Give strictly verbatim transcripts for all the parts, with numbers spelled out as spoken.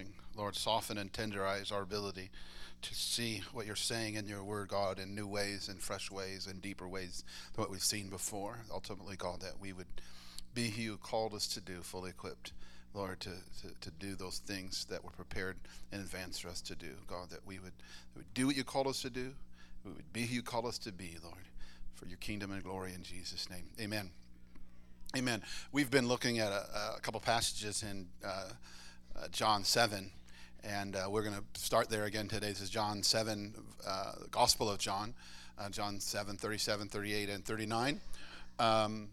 morning. Lord, soften and tenderize our ability to see what you're saying in your word, God, in new ways, in fresh ways, in deeper ways than what we've seen before. Ultimately, God, that we would be who you called us to do, fully equipped, Lord, to, to, to do those things that were prepared in advance for us to do. God, that we would, that we would do what you called us to do. We would be who you called us to be, Lord, for your kingdom and glory in Jesus' name. Amen. Amen. We've been looking at a, a couple passages in uh, uh, John seven, and uh, we're going to start there again today. This is John seven, uh, the Gospel of John, uh, John seven, thirty-seven, thirty-eight, and thirty-nine. Um,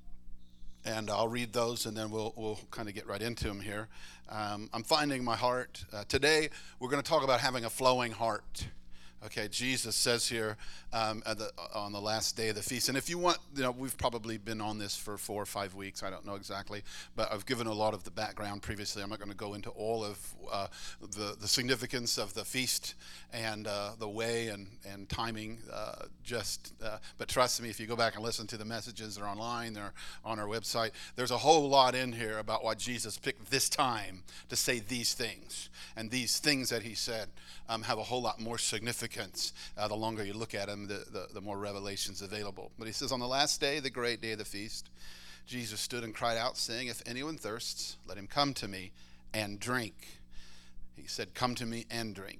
and I'll read those, and then we'll we'll kind of get right into them here. Um, I'm finding my heart. Uh, today, we're going to talk about having a flowing heart. Okay, Jesus says here um, at the, on the last day of the feast, and if you want, you know, we've probably been on this for four or five weeks. I don't know exactly, but I've given a lot of the background previously. I'm not going to go into all of uh, the the significance of the feast and uh, the way and and timing. Uh, just, uh, but trust me, if you go back and listen to the messages, they're online, they're on our website. There's a whole lot in here about why Jesus picked this time to say these things, and these things that he said um, have a whole lot more significance. Uh, the longer you look at him, the, the, the more revelations available. But he says, on the last day, the great day of the feast, Jesus stood and cried out, saying, if anyone thirsts, let him come to me and drink. He said, come to me and drink.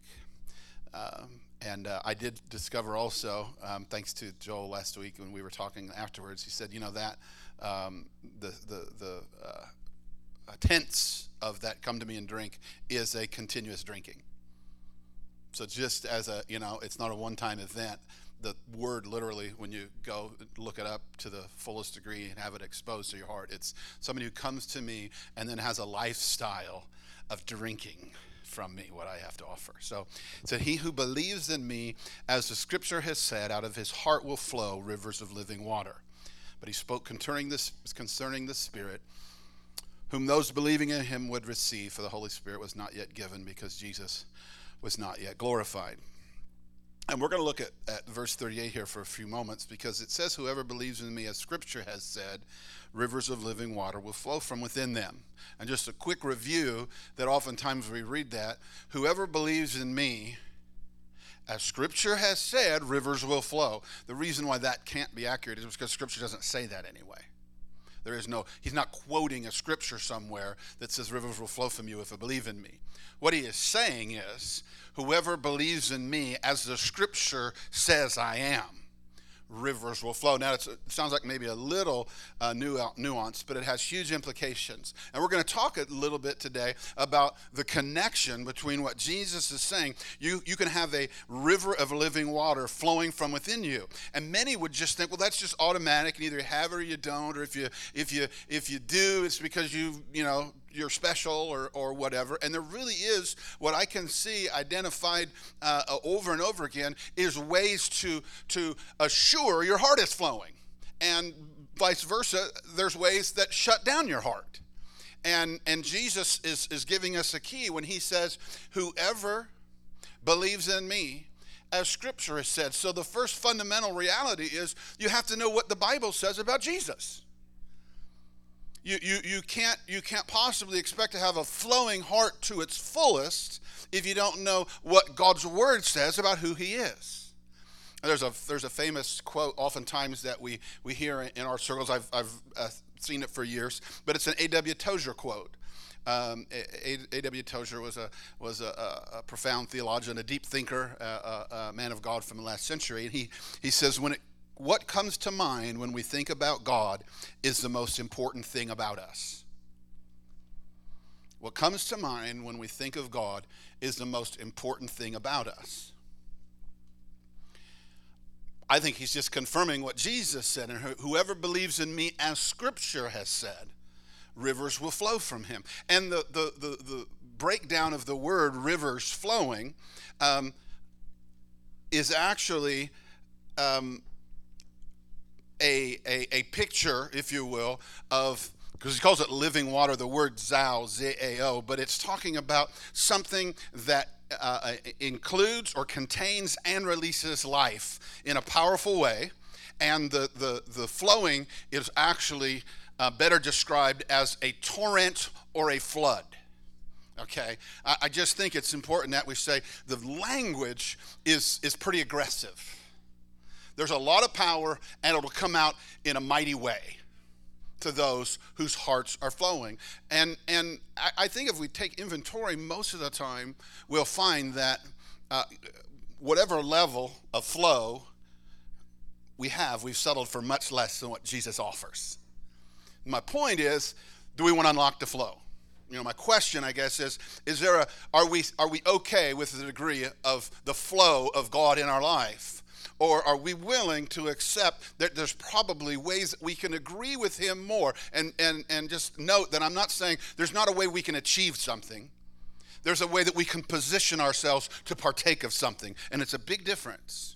Um, and uh, I did discover also, um, thanks to Joel last week when we were talking afterwards, he said, you know, that um, the, the, the uh, tense of that come to me and drink is a continuous drinking. So just as a, you know, it's not a one-time event. The word literally, when you go look it up to the fullest degree and have it exposed to your heart, it's somebody who comes to me and then has a lifestyle of drinking from me what I have to offer. So it said, he who believes in me, as the scripture has said, out of his heart will flow rivers of living water. But he spoke concerning this, concerning the Spirit, whom those believing in him would receive, for the Holy Spirit was not yet given because Jesus was not yet glorified. And we're going to look at, at verse thirty-eight here for a few moments, because it says, whoever believes in me, as scripture has said, rivers of living water will flow from within them. And just a quick review that oftentimes we read that, whoever believes in me, as scripture has said, rivers will flow. The reason why that can't be accurate is because scripture doesn't say that anyway. There is no, he's not quoting a scripture somewhere that says rivers will flow from you if you believe in me. What he is saying is, whoever believes in me, as the scripture says I am, rivers will flow. Now, it's, it sounds like maybe a little uh, nu- nuance, but it has huge implications. And we're going to talk a little bit today about the connection between what Jesus is saying. You, you can have a river of living water flowing from within you. And many would just think, well, that's just automatic, and either you have it or you don't, or if you if you if you do, it's because you you know you're special or or whatever. And there really is, what I can see identified uh, over and over again, is ways to to assure your heart is flowing, and vice versa. There's ways that shut down your heart, and and Jesus is is giving us a key when he says, whoever believes in me, as scripture has said. So the first fundamental reality is you have to know what the Bible says about Jesus. You, you you can't you can't possibly expect to have a flowing heart to its fullest if you don't know what God's word says about who he is. There's a there's a famous quote oftentimes that we, we hear in our circles. I've I've uh, seen it for years, but it's an A W Tozer quote. Um, A W Tozer was a was a, a, a profound theologian, a deep thinker, uh, a, a man of God from the last century, and he he says, when it what comes to mind when we think about God is the most important thing about us. What comes to mind when we think of God is the most important thing about us. I think he's just confirming what Jesus said, and whoever believes in me, as scripture has said, rivers will flow from him. And the the the, the breakdown of the word rivers flowing um, is actually um, a, a a picture, if you will, of, because he calls it living water, the word zao, Z A O, but it's talking about something that uh, includes or contains and releases life in a powerful way. And the, the, the flowing is actually uh, better described as a torrent or a flood. Okay, I, I just think it's important that we say the language is is pretty aggressive. There's a lot of power, and it'll come out in a mighty way to those whose hearts are flowing. And and I, I think if we take inventory, most of the time we'll find that uh, whatever level of flow we have, we've settled for much less than what Jesus offers. My point is, do we want to unlock the flow? You know, my question, I guess, is: Is there a are we are we okay with the degree of the flow of God in our life, or are we willing to accept that there's probably ways that we can agree with Him more? And and and just note that I'm not saying there's not a way we can achieve something. There's a way that we can position ourselves to partake of something, and it's a big difference.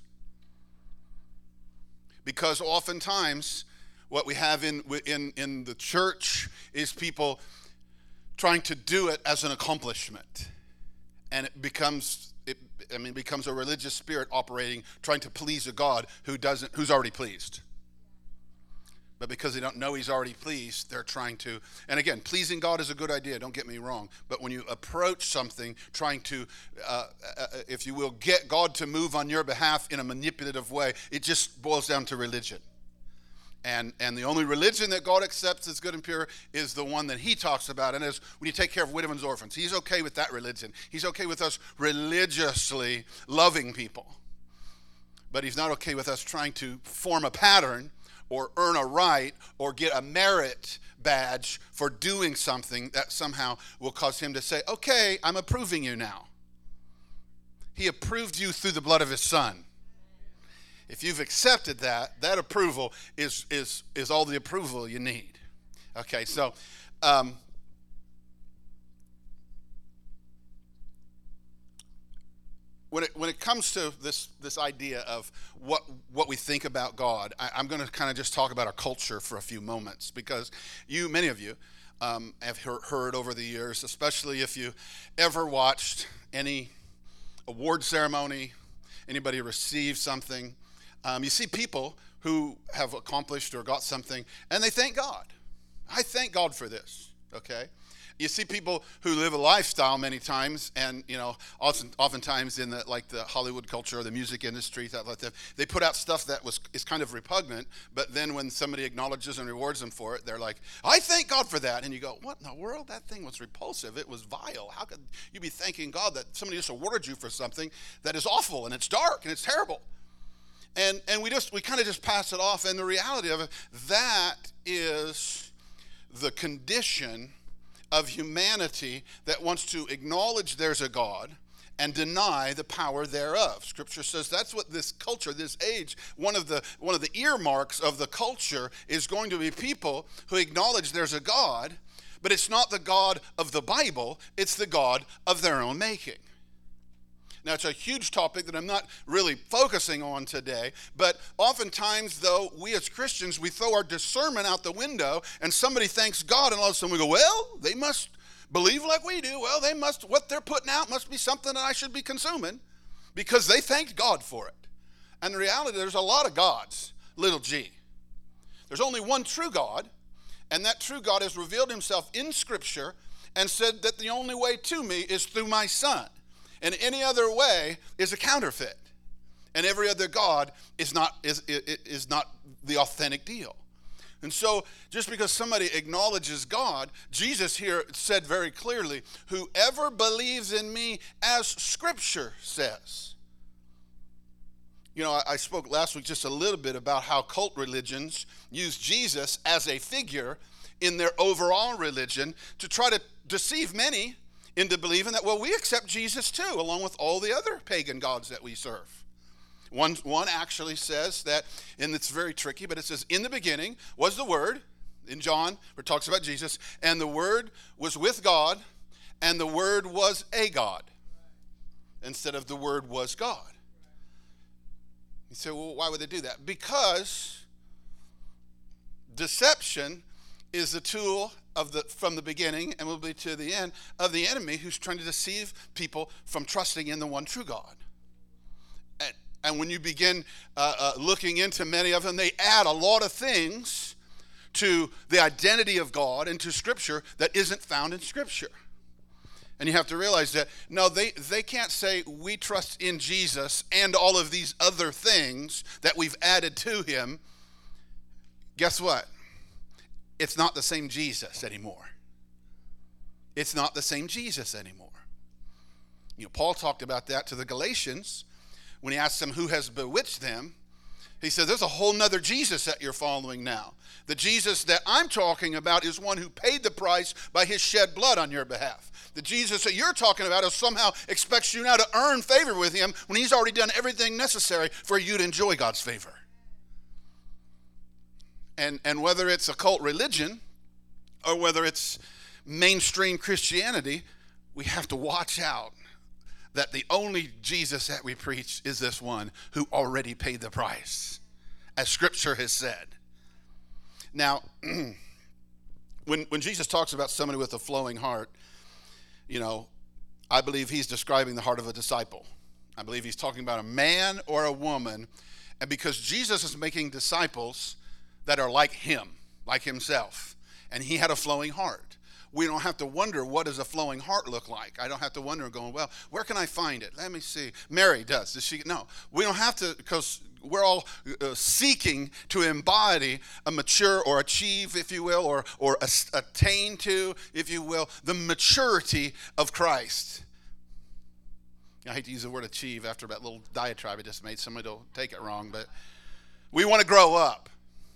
Because oftentimes, what we have in in in the church is people trying to do it as an accomplishment, and it becomes it I mean it becomes a religious spirit operating, trying to please a God who doesn't who's already pleased. But because they don't know He's already pleased, they're trying to, and again, pleasing God is a good idea, don't get me wrong, but when you approach something trying to, uh, uh, if you will, get God to move on your behalf in a manipulative way, it just boils down to religion. And and the only religion that God accepts as good and pure is the one that He talks about, and is when you take care of widows and orphans. He's okay with that religion. He's okay with us religiously loving people. But He's not okay with us trying to form a pattern or earn a right or get a merit badge for doing something that somehow will cause Him to say, okay, I'm approving you now. He approved you through the blood of His Son. If you've accepted that, that approval is is is all the approval you need. Okay, so um, when it when it comes to this this idea of what what we think about God, I, I'm going to kind of just talk about our culture for a few moments, because you, many of you, um, have heard, heard over the years, especially if you ever watched any award ceremony, anybody receive something. Um, you see people who have accomplished or got something, and they thank God. I thank God for this, okay? You see people who live a lifestyle many times, and, you know, often, oftentimes in the, like the Hollywood culture or the music industry, that, like that, they put out stuff that was is kind of repugnant, but then when somebody acknowledges and rewards them for it, they're like, I thank God for that. And you go, what in the world? That thing was repulsive. It was vile. How could you be thanking God that somebody just awarded you for something that is awful, and it's dark, and it's terrible? And and we just we kind of just pass it off, and the reality of it, that is the condition of humanity that wants to acknowledge there's a God and deny the power thereof. Scripture says that's what this culture, this age, one of the one of the earmarks of the culture is going to be people who acknowledge there's a God, but it's not the God of the Bible, it's the God of their own making. Now, it's a huge topic that I'm not really focusing on today, but oftentimes, though, we as Christians, we throw our discernment out the window, and somebody thanks God, and all of a sudden we go, well, they must believe like we do. Well, they must, what they're putting out must be something that I should be consuming, because they thanked God for it. And in reality, there's a lot of gods, little g. There's only one true God, and that true God has revealed Himself in Scripture and said that the only way to me is through my Son. And any other way is a counterfeit. And every other God is not is, is, is not the authentic deal. And so just because somebody acknowledges God, Jesus here said very clearly, whoever believes in me, as Scripture says. You know, I, I spoke last week just a little bit about how cult religions use Jesus as a figure in their overall religion to try to deceive many into believing that, well, we accept Jesus too, along with all the other pagan gods that we serve. One, one actually says that, and it's very tricky, but it says, in the beginning was the Word, in John, where it talks about Jesus, and the Word was with God, and the Word was a God, instead of the Word was God. You say, well, why would they do that? Because deception is the tool of the from the beginning and will be to the end of the enemy, who's trying to deceive people from trusting in the one true God. And, and when you begin uh, uh, looking into many of them, they add a lot of things to the identity of God and to Scripture that isn't found in Scripture. And you have to realize that, no, they, they can't say we trust in Jesus and all of these other things that we've added to him. Guess what? It's not the same Jesus anymore. It's not the same Jesus anymore. You know, Paul talked about that to the Galatians when he asked them who has bewitched them. He said, there's a whole nother Jesus that you're following now. The Jesus that I'm talking about is one who paid the price by his shed blood on your behalf. The Jesus that you're talking about is somehow expects you now to earn favor with him when he's already done everything necessary for you to enjoy God's favor. And, and whether it's a cult religion or whether it's mainstream Christianity, we have to watch out that the only Jesus that we preach is this one who already paid the price, as Scripture has said. Now, when when Jesus talks about somebody with a flowing heart, you know, I believe he's describing the heart of a disciple. I believe he's talking about a man or a woman, and because Jesus is making disciples that are like him, like himself, and he had a flowing heart. We don't have to wonder, what does a flowing heart look like? I don't have to wonder going, well, where can I find it? Let me see. Mary does. Does she? No. We don't have to, because we're all uh, seeking to embody a mature or achieve, if you will, or, or a, attain to, if you will, the maturity of Christ. I hate to use the word achieve after that little diatribe I just made. Somebody will take it wrong, but we want to grow up.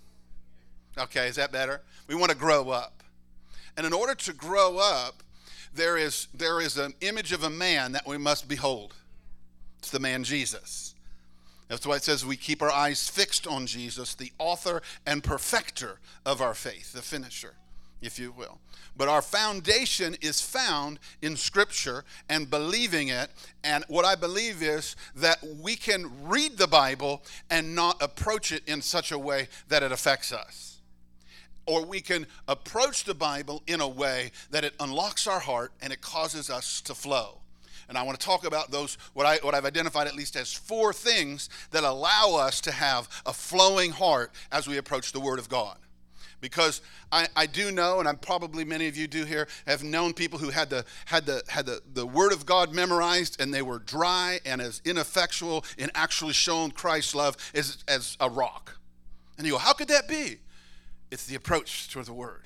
Okay, is that better? We want to grow up. And in order to grow up, there is there is an image of a man that we must behold. It's the man Jesus. That's why it says we keep our eyes fixed on Jesus, the author and perfecter of our faith, the finisher, if you will. But our foundation is found in Scripture and believing it. And what I believe is that we can read the Bible and not approach it in such a way that it affects us. Or we can approach the Bible in a way that it unlocks our heart and it causes us to flow. And I want to talk about those, what, I, what I've identified at least as four things that allow us to have a flowing heart as we approach the Word of God. Because I, I do know, and I'm probably many of you do here, have known people who had the had the had the, the Word of God memorized, and they were dry and as ineffectual in actually showing Christ's love as, as a rock. And you go, how could that be? It's the approach to the Word.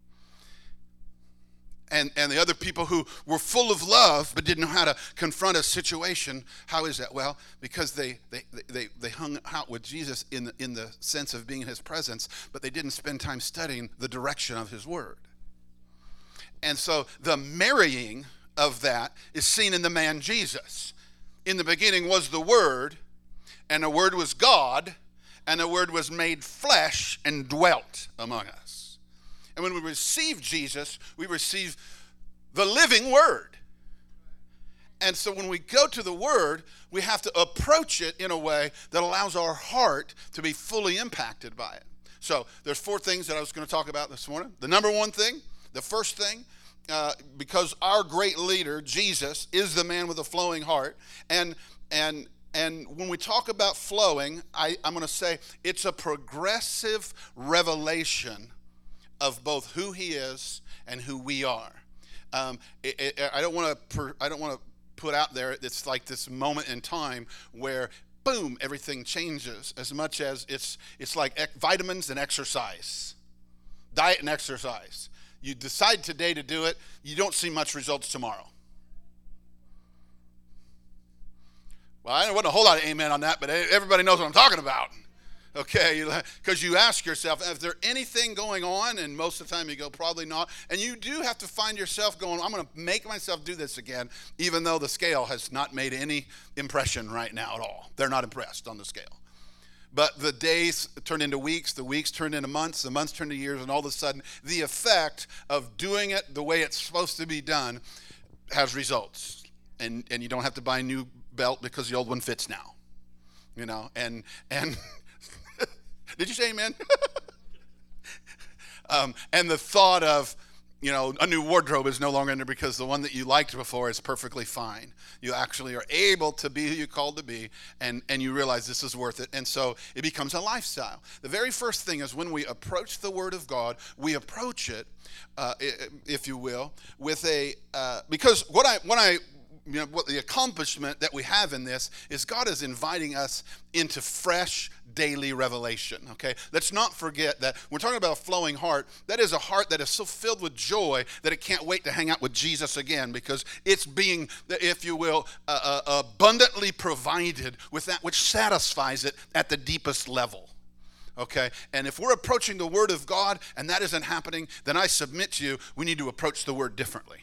And and the other people who were full of love but didn't know how to confront a situation, how is that? Well, because they they they, they hung out with Jesus in the, in the sense of being in his presence, but they didn't spend time studying the direction of his Word. And so the marrying of that is seen in the man Jesus. In the beginning was the Word, and the Word was God, and the Word was made flesh and dwelt among us. And when we receive Jesus, we receive the living Word. And so when we go to the Word, we have to approach it in a way that allows our heart to be fully impacted by it. So there's four things that I was going to talk about this morning. The number one thing, the first thing, uh, because our great leader, Jesus, is the man with a flowing heart. And and And when we talk about flowing, I, I'm going to say it's a progressive revelation of both who he is and who we are. Um, it, it, I don't want to. I don't want to put out there. It's like this moment in time where, boom, everything changes. As much as it's it's like ec- vitamins and exercise, diet and exercise. You decide today to do it. You don't see much results tomorrow. Well, I wasn't a whole lot of amen on that, but everybody knows what I'm talking about. Okay, because you ask yourself, is there anything going on? And most of the time you go, probably not. And you do have to find yourself going, I'm going to make myself do this again, even though the scale has not made any impression right now at all. They're not impressed on the scale. But the days turn into weeks, the weeks turn into months, the months turn to years, and all of a sudden the effect of doing it the way it's supposed to be done has results. And and you don't have to buy a new belt because the old one fits now. You know, and and did you say amen? um, and the thought of, you know, a new wardrobe is no longer in there because the one that you liked before is perfectly fine. You actually are able to be who you're called to be, and, and you realize this is worth it. And so it becomes a lifestyle. The very first thing is when we approach the Word of God, we approach it, uh, if you will, with a, uh, because what I, when I, you know, what the accomplishment that we have in this is God is inviting us into fresh daily revelation, okay? Let's not forget that we're talking about a flowing heart. That is a heart that is so filled with joy that it can't wait to hang out with Jesus again, because it's being, if you will, uh, uh, abundantly provided with that which satisfies it at the deepest level. Okay, and if we're approaching the Word of God and that isn't happening, then I submit to you, we need to approach the Word differently.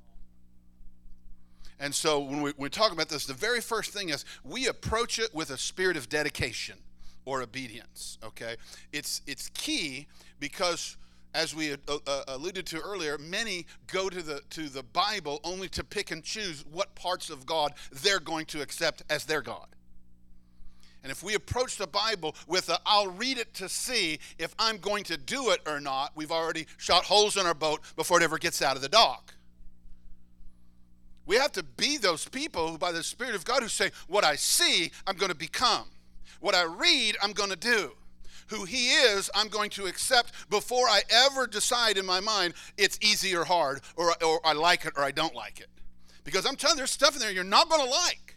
And so when we, when we talk about this, the very first thing is we approach it with a spirit of dedication or obedience, okay? It's it's key because, as we uh, uh, alluded to earlier, many go to the to the Bible only to pick and choose what parts of God they're going to accept as their God. And if we approach the Bible with a, I'll read it to see if I'm going to do it or not, we've already shot holes in our boat before it ever gets out of the dock. We have to be those people who, by the Spirit of God, who say, what I see, I'm going to become. What I read, I'm going to do. Who He is, I'm going to accept before I ever decide in my mind it's easy or hard, or, or I like it or I don't like it. Because I'm telling you, there's stuff in there you're not going to like.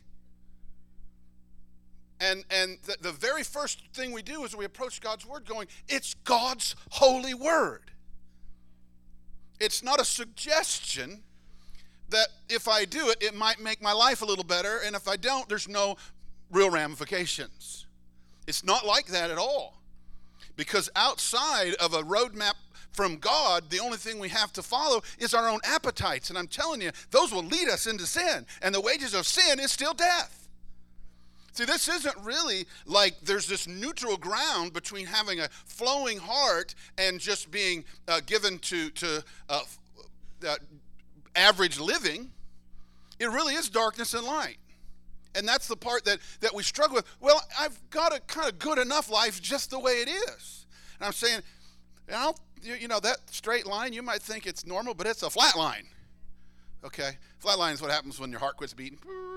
And, and the, the very first thing we do is we approach God's Word going, it's God's holy Word. It's not a suggestion that if I do it, it might make my life a little better, and if I don't, there's no real ramifications. It's not like that at all. Because outside of a roadmap from God, the only thing we have to follow is our own appetites. And I'm telling you, those will lead us into sin. And the wages of sin is still death. See, this isn't really like there's this neutral ground between having a flowing heart and just being uh, given to, to uh, uh, average living. It really is darkness and light. And that's the part that, that we struggle with. Well, I've got a kind of good enough life just the way it is. And I'm saying, you know, you, you know, that straight line, you might think it's normal, but it's a flat line. Okay? Flat line is what happens when your heart quits beating.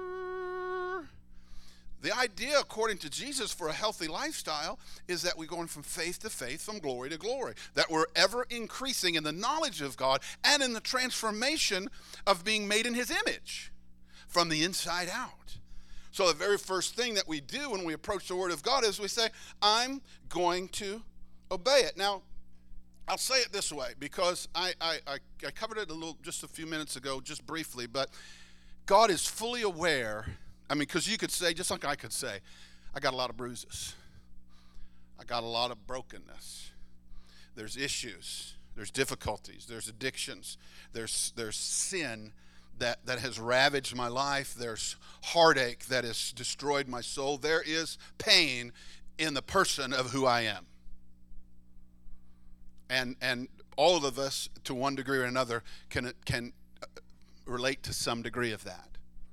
The idea, according to Jesus, for a healthy lifestyle is that we're going from faith to faith, from glory to glory, that we're ever increasing in the knowledge of God and in the transformation of being made in His image from the inside out. So the very first thing that we do when we approach the Word of God is we say, I'm going to obey it. Now, I'll say it this way, because I, I, I covered it a little just a few minutes ago, just briefly, but God is fully aware. I mean, because you could say, just like I could say, I got a lot of bruises. I got a lot of brokenness. There's issues. There's difficulties. There's addictions. There's there's sin that, that has ravaged my life. There's heartache that has destroyed my soul. There is pain in the person of who I am. And and all of us, to one degree or another, can can relate to some degree of that.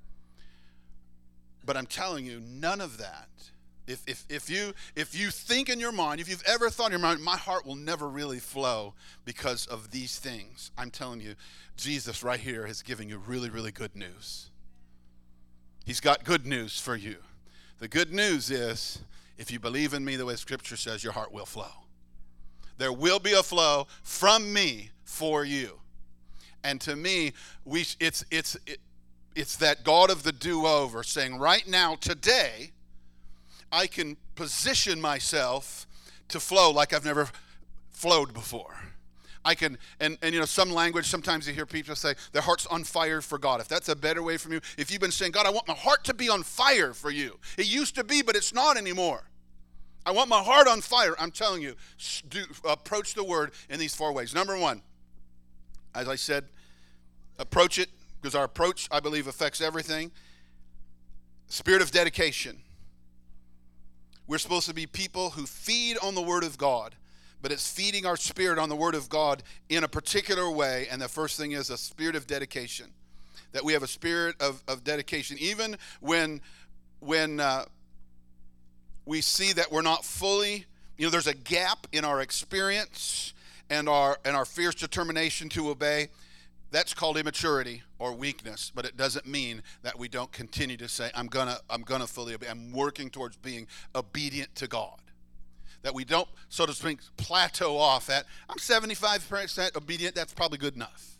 But I'm telling you, none of that, if, if, if, you, if you think in your mind, if you've ever thought in your mind, my heart will never really flow because of these things, I'm telling you, Jesus right here is giving you really, really good news. He's got good news for you. The good news is, if you believe in me the way Scripture says, your heart will flow. There will be a flow from me for you. And to me, we it's it's it, It's that God of the do-over saying, right now, today, I can position myself to flow like I've never flowed before. I can, and, and you know, some language, sometimes you hear people say, their heart's on fire for God. If that's a better way from you, if you've been saying, God, I want my heart to be on fire for you. It used to be, but it's not anymore. I want my heart on fire. I'm telling you, do, approach the Word in these four ways. Number one, as I said, approach it, because our approach, I believe, affects everything. Spirit of dedication. We're supposed to be people who feed on the Word of God, but it's feeding our spirit on the Word of God in a particular way, and the first thing is a spirit of dedication. That we have a spirit of, of dedication, even when, when uh, we see that we're not fully, you know, there's a gap in our experience, and our and our fierce determination to obey, that's called immaturity or weakness, but it doesn't mean that we don't continue to say, I'm gonna I'm gonna fully obey. I'm working towards being obedient to God. That we don't, so to speak, plateau off at, I'm seventy-five percent obedient, that's probably good enough.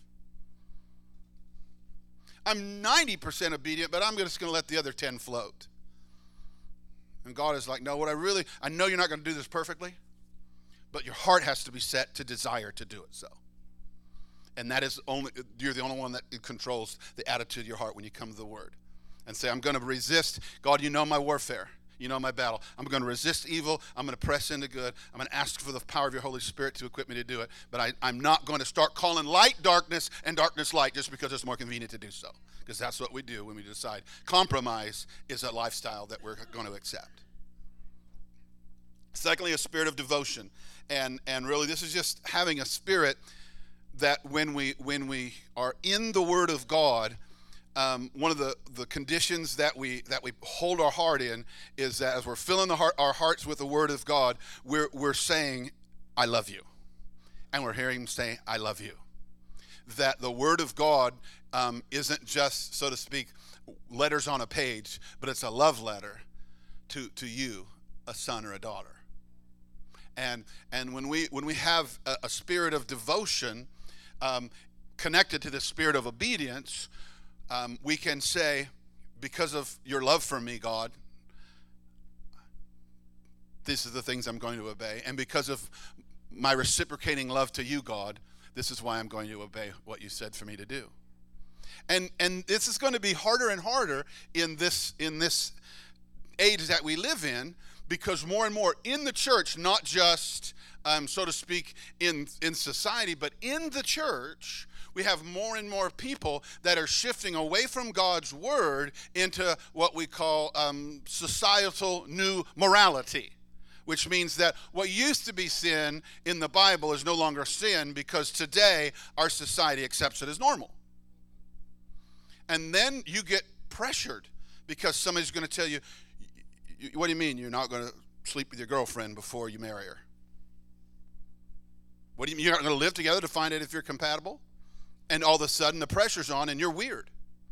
I'm ninety percent obedient, but I'm just going to let the other ten float. And God is like, no, what I really, I know you're not going to do this perfectly, but your heart has to be set to desire to do it so. And that is only, you're the only one that controls the attitude of your heart when you come to the Word. And say, I'm going to resist. God, you know my warfare. You know my battle. I'm going to resist evil. I'm going to press into good. I'm going to ask for the power of your Holy Spirit to equip me to do it. But I, I'm not going to start calling light darkness and darkness light just because it's more convenient to do so. Because that's what we do when we decide. Compromise is a lifestyle that we're going to accept. Secondly, a spirit of devotion. And and really this is just having a spirit that when we when we are in the Word of God, Um, one of the, the conditions that we that we hold our heart in is that as we're filling the heart, our hearts with the Word of God, we're we're saying, I love you. And we're hearing Him say, I love you. That the Word of God um, isn't just, so to speak, letters on a page, but it's a love letter to, to you, a son or a daughter. And and when we when we have a, a spirit of devotion um, connected to the spirit of obedience, Um, we can say, because of your love for me, God, these are the things I'm going to obey. And because of my reciprocating love to you, God, this is why I'm going to obey what you said for me to do. And and this is going to be harder and harder in this in this age that we live in, because more and more in the church, not just, um, so to speak, in, in society, but in the church, we have more and more people that are shifting away from God's word into what we call um, societal new morality, which means that what used to be sin in the Bible is no longer sin because today our society accepts it as normal. And then you get pressured because somebody's going to tell you, what do you mean you're not going to sleep with your girlfriend before you marry her? What do you mean you're not going to live together to find out if you're compatible? And all of a sudden the pressure's on and you're weird.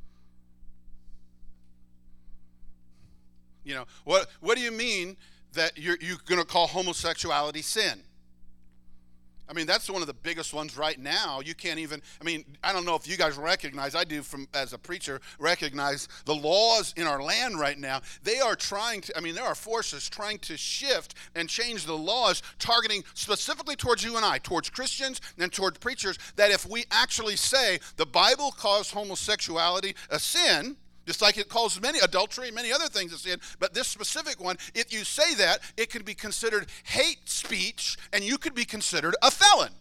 You know, what what do you mean that you're, you're going to call homosexuality sin? I mean, that's one of the biggest ones right now. You can't even, I mean, I don't know if you guys recognize, I do from as a preacher, recognize the laws in our land right now. They are trying to, I mean, there are forces trying to shift and change the laws targeting specifically towards you and I, towards Christians and towards preachers, that if we actually say the Bible calls homosexuality a sin, just like it calls many adultery and many other things a sin, but this specific one, if you say that, it could be considered hate speech and you could be considered a felon.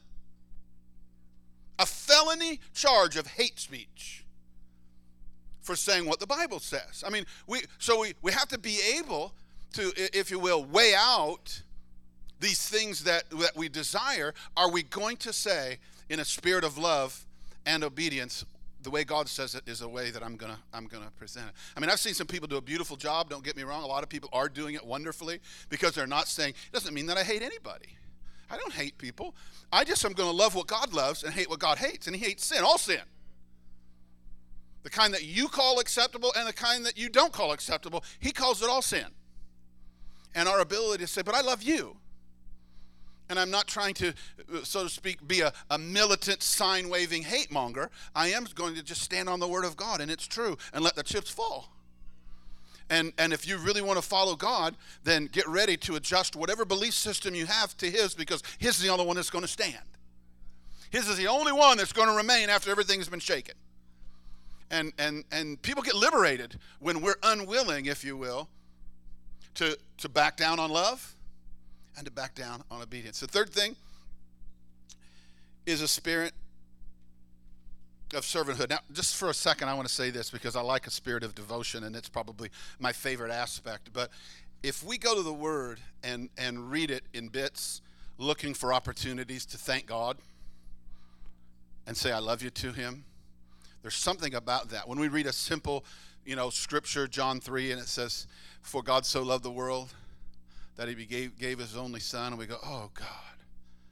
A felony charge of hate speech for saying what the Bible says. I mean, we so we, we have to be able to, if you will, weigh out these things that, that we desire. Are we going to say in a spirit of love and obedience, the way God says it is a way that I'm gonna I'm gonna present it. I mean, I've seen some people do a beautiful job, don't get me wrong. A lot of people are doing it wonderfully because they're not saying, it doesn't mean that I hate anybody. I don't hate people. I just am gonna love what God loves and hate what God hates. And he hates sin, all sin. The kind that you call acceptable and the kind that you don't call acceptable, he calls it all sin. And our ability to say, but I love you. And I'm not trying to, so to speak, be a, a militant, sign-waving hate monger. I am going to just stand on the word of God, and it's true, and let the chips fall. And and if you really want to follow God, then get ready to adjust whatever belief system you have to his, because his is the only one that's going to stand. His is the only one that's going to remain after everything has been shaken. And and and people get liberated when we're unwilling, if you will, to to back down on love and to back down on obedience. The third thing is a spirit of servanthood. Now, just for a second, I want to say this because I like a spirit of devotion, and it's probably my favorite aspect. But if we go to the Word and, and read it in bits, looking for opportunities to thank God and say, I love you to him, there's something about that. When we read a simple, you know, scripture, John three, and it says, for God so loved the world that he gave, gave his only son, and we go, oh God,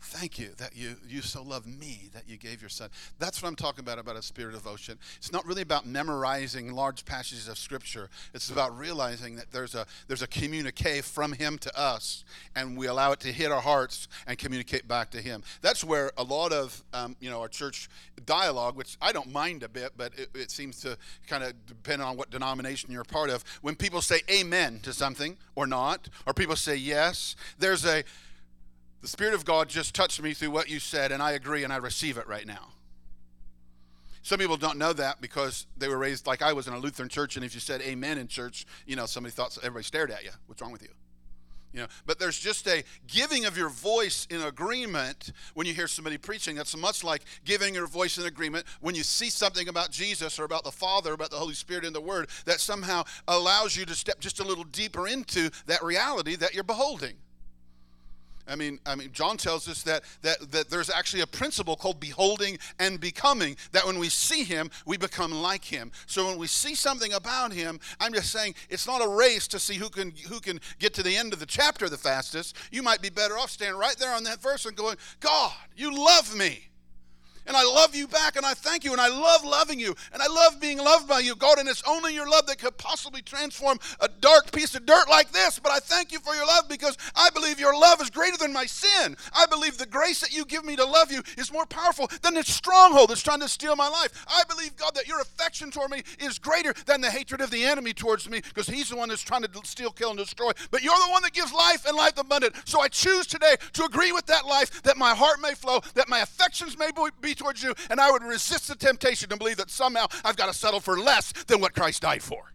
Thank you that you, you so love me that you gave your son. That's what I'm talking about, about a spirit of devotion. It's not really about memorizing large passages of Scripture. It's about realizing that there's a there's a communique from him to us, and we allow it to hit our hearts and communicate back to him. That's where a lot of um, you know our church dialogue, which I don't mind a bit, but it, it seems to kind of depend on what denomination you're a part of. When people say amen to something or not, or people say yes, there's a the Spirit of God just touched me through what you said, and I agree, and I receive it right now. Some people don't know that because they were raised like I was in a Lutheran church, and if you said amen in church, you know, somebody thought, everybody stared at you. What's wrong with you? You know, but there's just a giving of your voice in agreement when you hear somebody preaching. That's much like giving your voice in agreement when you see something about Jesus or about the Father, about the Holy Spirit in the Word, that somehow allows you to step just a little deeper into that reality that you're beholding. I mean, I mean, John tells us that, that that there's actually a principle called beholding and becoming, that when we see him, we become like him. So when we see something about him, I'm just saying it's not a race to see who can who can get to the end of the chapter the fastest. You might be better off standing right there on that verse and going, God, you love me. And I love you back, and I thank you, and I love loving you, and I love being loved by you, God, and it's only your love that could possibly transform a dark piece of dirt like this, but I thank you for your love because I believe your love is greater than my sin. I believe the grace that you give me to love you is more powerful than the stronghold that's trying to steal my life. I believe, God, that your affection toward me is greater than the hatred of the enemy towards me because he's the one that's trying to steal, kill, and destroy, but you're the one that gives life and life abundant. So I choose today to agree with that life, that my heart may flow, that my affections may be towards you, and I would resist the temptation to believe that somehow I've got to settle for less than what Christ died for.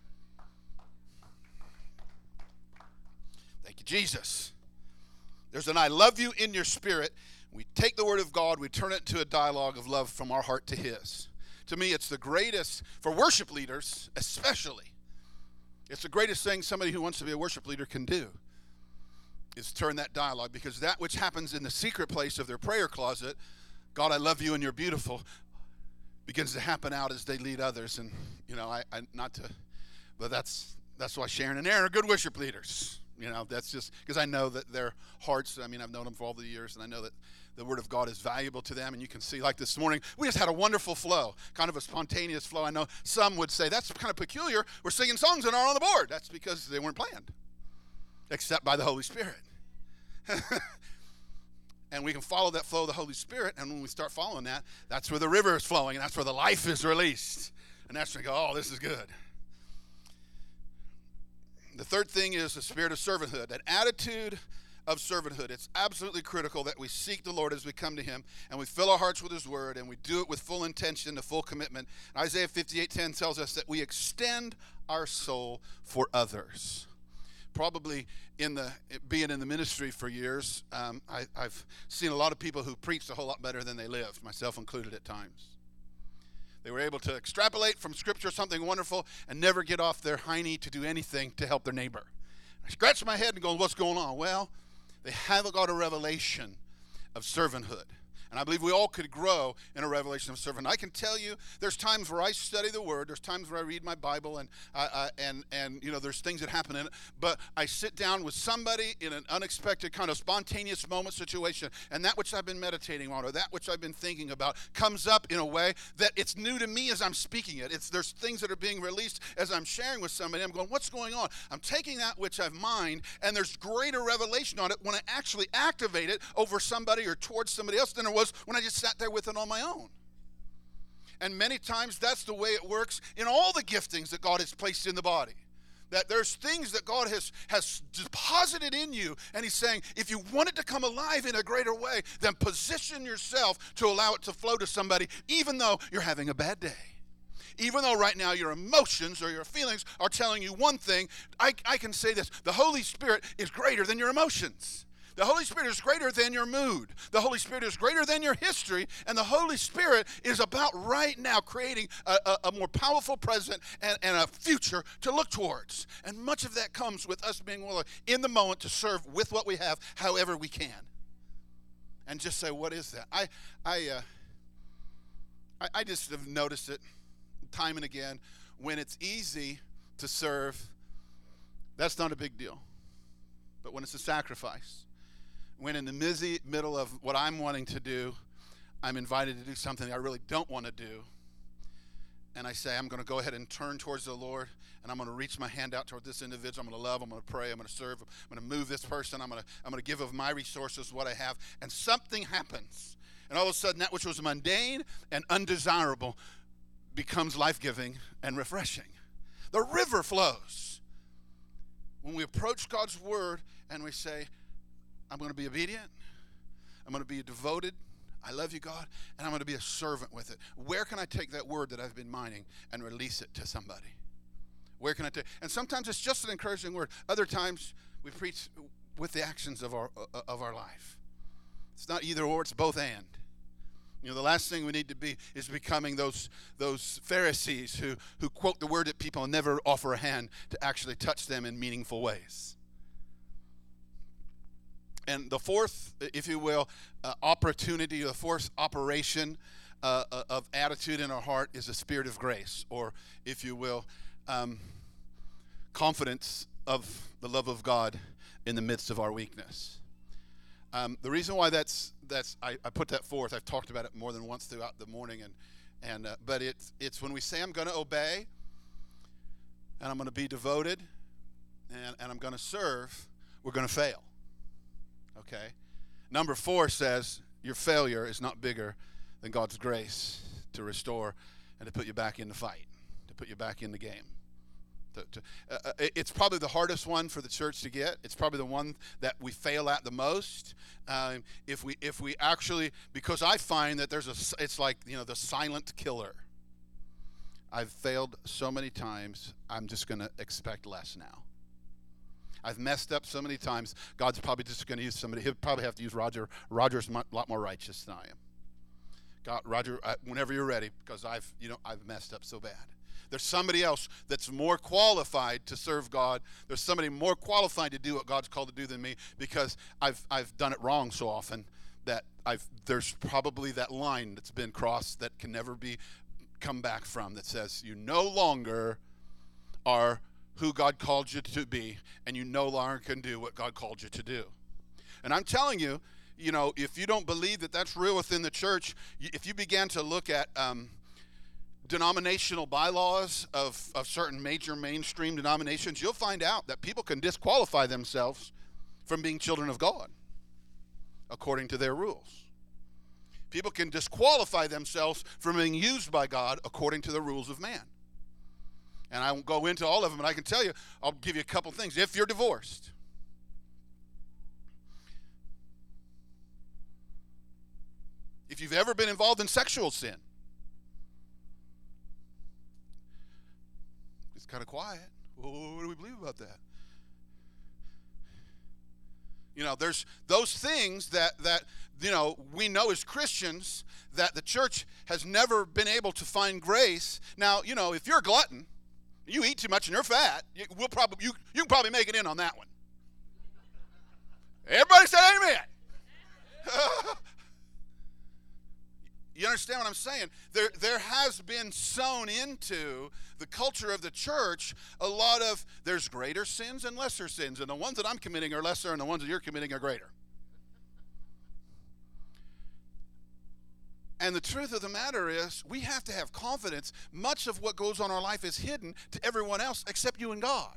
Thank you, Jesus. There's an I love you in your spirit. We take the word of God, we turn it into a dialogue of love from our heart to his. To me, it's the greatest, for worship leaders especially, it's the greatest thing somebody who wants to be a worship leader can do, is turn that dialogue, because that which happens in the secret place of their prayer closet, God, I love you and you're beautiful, begins to happen out as they lead others. And, you know, I, I not to, but that's that's why Sharon and Aaron are good worship leaders. You know, that's just because I know that their hearts, I mean, I've known them for all the years, and I know that the Word of God is valuable to them. And you can see, like this morning, we just had a wonderful flow, kind of a spontaneous flow. I know some would say, that's kind of peculiar. We're singing songs that aren't on the board. That's because they weren't planned, except by the Holy Spirit. And we can follow that flow of the Holy Spirit, and when we start following that, that's where the river is flowing, and that's where the life is released. And that's when we go, oh, this is good. The third thing is the spirit of servanthood, an attitude of servanthood. It's absolutely critical that we seek the Lord as we come to him, and we fill our hearts with his word, and we do it with full intention, a full commitment. Isaiah fifty-eight ten tells us that we extend our soul for others. Probably in the being in the ministry for years, um, I, I've seen a lot of people who preached a whole lot better than they lived, myself included at times. They were able to extrapolate from Scripture something wonderful and never get off their hiney to do anything to help their neighbor. I scratch my head and go, what's going on? Well, they haven't got a revelation of servanthood. And I believe we all could grow in a revelation of servant. I can tell you, there's times where I study the Word. There's times where I read my Bible, and uh, uh, and and you know, there's things that happen in it. But I sit down with somebody in an unexpected kind of spontaneous moment situation, and that which I've been meditating on, or that which I've been thinking about, comes up in a way that it's new to me as I'm speaking it. It's there's things that are being released as I'm sharing with somebody. I'm going, what's going on? I'm taking that which I've mined, and there's greater revelation on it when I actually activate it over somebody or towards somebody else than there was when I just sat there with it on my own. And many times that's the way it works in all the giftings that God has placed in the body. That there's things that God has, has deposited in you, and he's saying, if you want it to come alive in a greater way, then position yourself to allow it to flow to somebody, even though you're having a bad day. Even though right now your emotions or your feelings are telling you one thing, I, I can say this, the Holy Spirit is greater than your emotions. The Holy Spirit is greater than your mood. The Holy Spirit is greater than your history. And the Holy Spirit is about right now creating a, a, a more powerful present and, and a future to look towards. And much of that comes with us being willing in the moment to serve with what we have however we can. And just say, what is that? I I uh, I, I just have noticed it time and again. When it's easy to serve, that's not a big deal. But when it's a sacrifice, when in the busy middle of what I'm wanting to do, I'm invited to do something I really don't want to do. And I say, I'm going to go ahead and turn towards the Lord, and I'm going to reach my hand out toward this individual. I'm going to love, I'm going to pray, I'm going to serve, I'm going to move this person, I'm going to, I'm going to give of my resources what I have, and something happens. And all of a sudden, that which was mundane and undesirable becomes life-giving and refreshing. The river flows. When we approach God's word and we say, I'm going to be obedient, I'm going to be devoted, I love you, God, and I'm going to be a servant with it. Where can I take that word that I've been mining and release it to somebody? Where can I take? And sometimes it's just an encouraging word. Other times we preach with the actions of our uh, of our life. It's not either or, it's both and. You know, the last thing we need to be is becoming those those Pharisees who who quote the word at people and never offer a hand to actually touch them in meaningful ways. And the fourth, if you will, uh, opportunity, the fourth operation uh, of attitude in our heart is the spirit of grace, or, if you will, um, confidence of the love of God in the midst of our weakness. Um, the reason why that's that's I, I put that forth, I've talked about it more than once throughout the morning, and and uh, but it's it's when we say I'm going to obey, and I'm going to be devoted, and and I'm going to serve, we're going to fail. Okay? Number four says your failure is not bigger than God's grace to restore and to put you back in the fight, to put you back in the game. To, to, uh, it's probably the hardest one for the church to get. It's probably the one that we fail at the most. Um, if we if we actually, because I find that there's a, it's like, you know, the silent killer. I've failed so many times, I'm just going to expect less now. I've messed up so many times, God's probably just going to use somebody. He'll probably have to use Roger. Roger's a lot more righteous than I am. God, Roger, I, whenever you're ready, because I've, you know, I've messed up so bad. There's somebody else that's more qualified to serve God. There's somebody more qualified to do what God's called to do than me, because I've I've done it wrong so often that I've there's probably that line that's been crossed that can never be come back from, that says you no longer are who God called you to be, and you no longer can do what God called you to do. And I'm telling you, you know, if you don't believe that that's real within the church, if you began to look at um, denominational bylaws of, of certain major mainstream denominations, you'll find out that people can disqualify themselves from being children of God according to their rules. People can disqualify themselves from being used by God according to the rules of man. And I won't go into all of them, but I can tell you, I'll give you a couple things. If you're divorced, if you've ever been involved in sexual sin, it's kind of quiet. Well, what do we believe about that? You know, there's those things that, that, you know, we know as Christians that the church has never been able to find grace. Now, you know, if you're a glutton, you eat too much and you're fat, you, we'll probably, you, you can probably make it in on that one. Everybody said amen. You understand what I'm saying? There, there has been sown into the culture of the church a lot of, there's greater sins and lesser sins, and the ones that I'm committing are lesser, and the ones that you're committing are greater. And the truth of the matter is, we have to have confidence. Much of what goes on in our life is hidden to everyone else except you and God.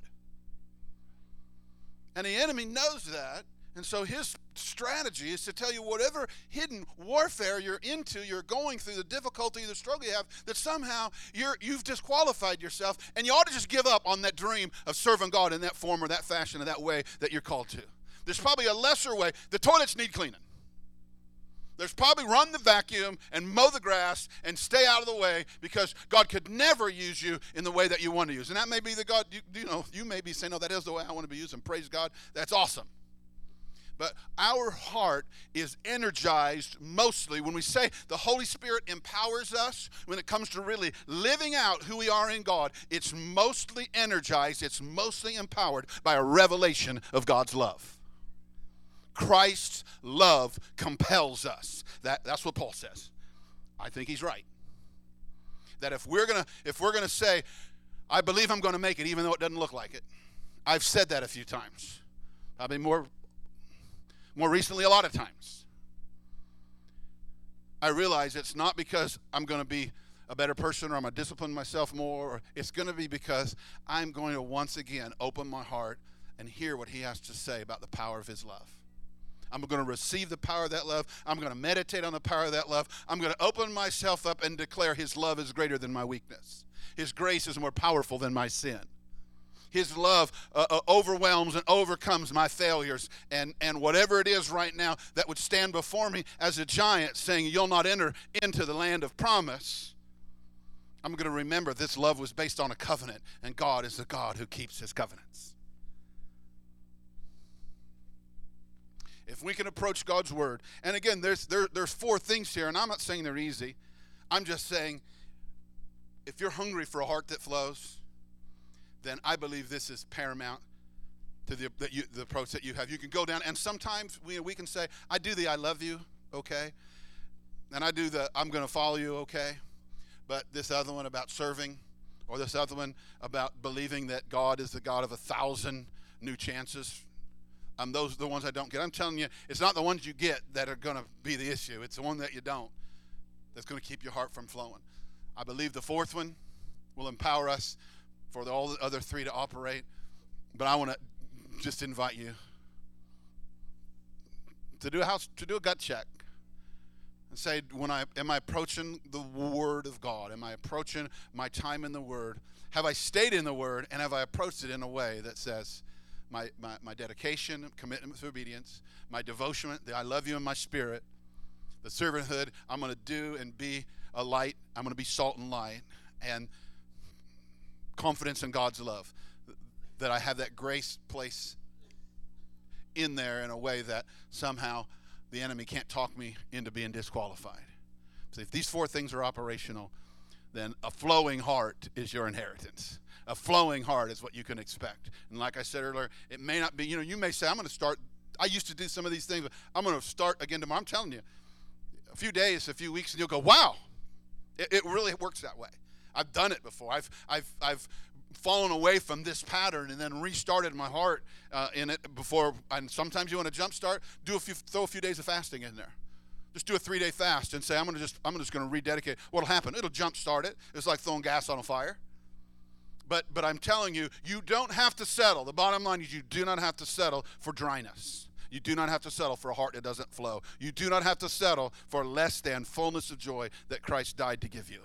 And the enemy knows that. And so his strategy is to tell you whatever hidden warfare you're into, you're going through, the difficulty, the struggle you have, that somehow you're, you've disqualified yourself, and you ought to just give up on that dream of serving God in that form or that fashion or that way that you're called to. There's probably a lesser way. The toilets need cleaning. There's probably run the vacuum and mow the grass and stay out of the way, because God could never use you in the way that you want to use. And that may be the God, you, you know, you may be saying, no, that is the way I want to be used, and praise God. That's awesome. But our heart is energized mostly when we say the Holy Spirit empowers us when it comes to really living out who we are in God. It's mostly energized, it's mostly empowered by a revelation of God's love. Christ's love compels us. That, that's what Paul says. I think he's right. That if we're gonna if we're gonna say, I believe I'm gonna make it even though it doesn't look like it. I've said that a few times. I've been more More recently, a lot of times. I realize it's not because I'm going to be a better person or I'm going to discipline myself more. Or it's going to be because I'm going to once again open my heart and hear what he has to say about the power of his love. I'm going to receive the power of that love. I'm going to meditate on the power of that love. I'm going to open myself up and declare his love is greater than my weakness. His grace is more powerful than my sin. His love uh, uh, overwhelms and overcomes my failures. And, and whatever it is right now that would stand before me as a giant saying, you'll not enter into the land of promise, I'm going to remember this love was based on a covenant, and God is the God who keeps his covenants. If we can approach God's word, and again, there's there, there's four things here, and I'm not saying they're easy. I'm just saying, if you're hungry for a heart that flows, then I believe this is paramount to the that you, the approach that you have. You can go down, and sometimes we we can say, I do the I love you, okay, and I do the I'm going to follow you, okay, but this other one about serving, or this other one about believing that God is the God of a thousand new chances, um, those are the ones I don't get. I'm telling you, it's not the ones you get that are going to be the issue. It's the one that you don't that's going to keep your heart from flowing. I believe the fourth one will empower us for the, all the other three to operate. But I want to just invite you to do a house to do a gut check and say, when I am I approaching the Word of God? Am I approaching my time in the Word? Have I stayed in the Word, and have I approached it in a way that says my my, my dedication, commitment to obedience, my devotion, the I love you in my spirit, the servanthood, I'm going to do and be a light. I'm going to be salt and light, and confidence in God's love, that I have that grace place in there in a way that somehow the enemy can't talk me into being disqualified. So if these four things are operational, then a flowing heart is your inheritance. A flowing heart is what you can expect. And like I said earlier, it may not be, you know, you may say, I'm going to start, I used to do some of these things, but I'm going to start again tomorrow. I'm telling you, a few days, a few weeks, and you'll go, wow, it, it really works that way. I've done it before. I've I've I've fallen away from this pattern and then restarted my heart uh, in it before. And sometimes you want to jump start, do a few, throw a few days of fasting in there. Just do a three-day fast and say, I'm gonna just I'm just gonna rededicate. What'll happen? It'll jump start it. It's like throwing gas on a fire. But but I'm telling you, you don't have to settle. The bottom line is you do not have to settle for dryness. You do not have to settle for a heart that doesn't flow. You do not have to settle for less than fullness of joy that Christ died to give you.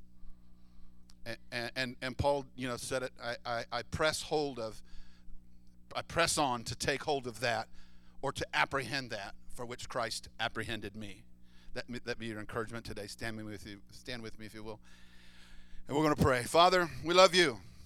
And, and and Paul, you know, said it. I, I, I press hold of, I press on to take hold of that, or to apprehend that for which Christ apprehended me. That that be your encouragement today. Stand with you. Stand with me, if you will. And we're going to pray. Father, we love you.